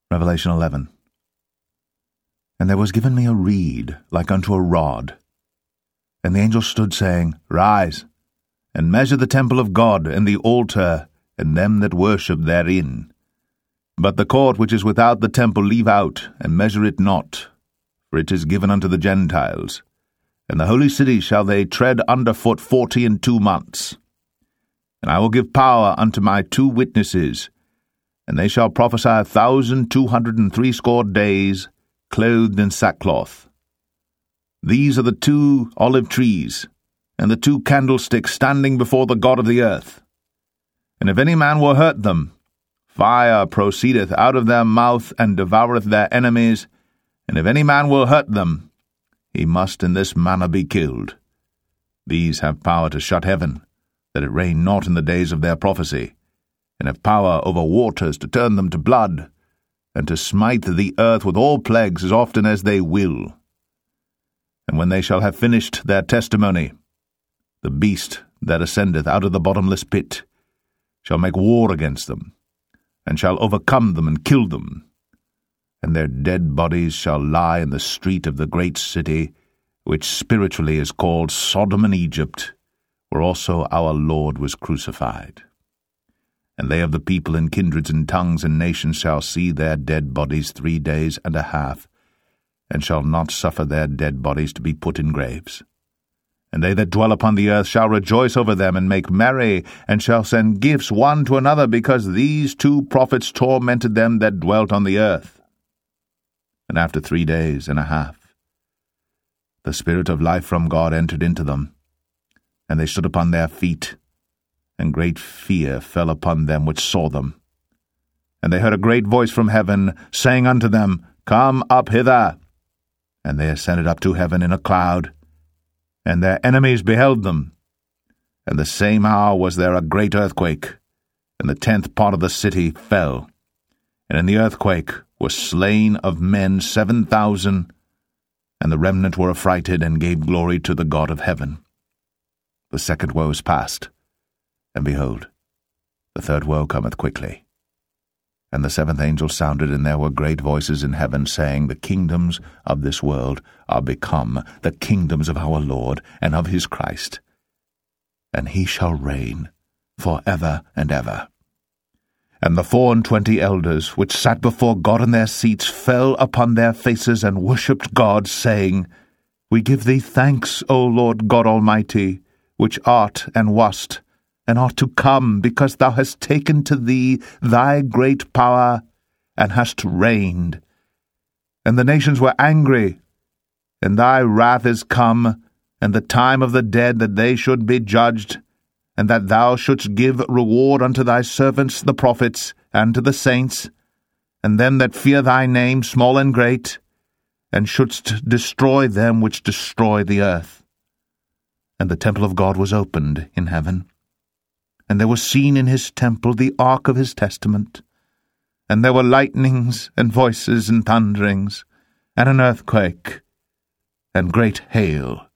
Revelation 11. And there was given me a reed like unto a rod. And the angel stood, saying, Rise, and measure the temple of God, and the altar, and them that worship therein. But the court which is without the temple leave out, and measure it not, for it is given unto the Gentiles. And the holy city shall they tread under foot 42 months. And I will give power unto my 2 witnesses, and they shall prophesy 1,260 days, clothed in sackcloth. These are the 2 olive trees, and the 2 candlesticks standing before the God of the earth. And if any man will hurt them, fire proceedeth out of their mouth, and devoureth their enemies. And if any man will hurt them, he must in this manner be killed. These have power to shut heaven, that it rain not in the days of their prophecy, and have power over waters to turn them to blood, and to smite the earth with all plagues as often as they will. And when they shall have finished their testimony, the beast that ascendeth out of the bottomless pit shall make war against them, and shall overcome them and kill them. And their dead bodies shall lie in the street of the great city, which spiritually is called Sodom and Egypt, where also our Lord was crucified. And they of the people and kindreds and tongues and nations shall see their dead bodies 3 days and a half, and shall not suffer their dead bodies to be put in graves. And they that dwell upon the earth shall rejoice over them, and make merry, and shall send gifts one to another, because these 2 prophets tormented them that dwelt on the earth. And after 3 days and a half, the Spirit of life from God entered into them, and they stood upon their feet, and great fear fell upon them which saw them. And they heard a great voice from heaven, saying unto them, Come up hither. And they ascended up to heaven in a cloud, and their enemies beheld them. And the same hour was there a great earthquake, and the 10th part of the city fell. And in the earthquake were slain of men 7,000, and the remnant were affrighted, and gave glory to the God of heaven. The second woe is past, and behold, the third woe cometh quickly. And the 7th angel sounded, and there were great voices in heaven, saying, The kingdoms of this world are become the kingdoms of our Lord and of his Christ, and he shall reign for ever and ever. And the 24 elders, which sat before God in their seats, fell upon their faces, and worshipped God, saying, We give thee thanks, O Lord God Almighty, which art and wast, and art to come, because thou hast taken to thee thy great power, and hast reigned. And the nations were angry, and thy wrath is come, and the time of the dead that they should be judged, and that thou shouldst give reward unto thy servants the prophets, and to the saints, and them that fear thy name, small and great, and shouldst destroy them which destroy the earth. And the temple of God was opened in heaven, and there was seen in his temple the ark of his testament, and there were lightnings, and voices, and thunderings, and an earthquake, and great hail.